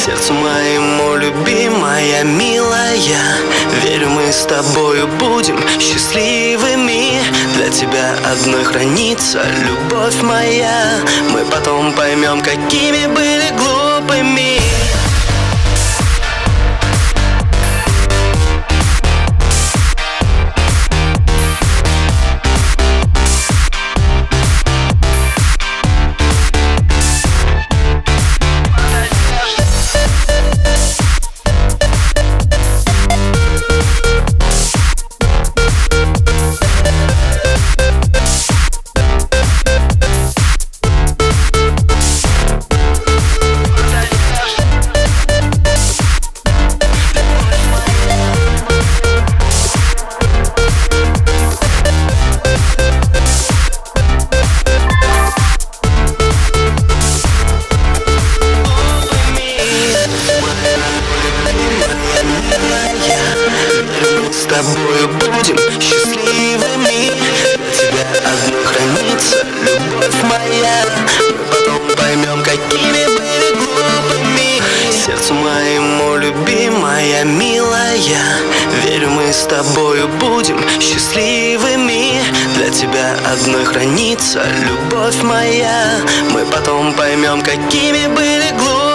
Сердцу моему, любимая, милая, верю, мы с тобою будем счастливыми. Для тебя одной хранится любовь моя. Мы потом поймем, какими были глупыми. С тобою будем счастливыми. Для тебя одной хранится любовь моя. Мы потом поймем, какими были глупыми. Сердцу моему, любимая, милая, верю, мы с тобою будем счастливыми. Для тебя одной хранится любовь моя. Мы потом поймем, какими были глупыми.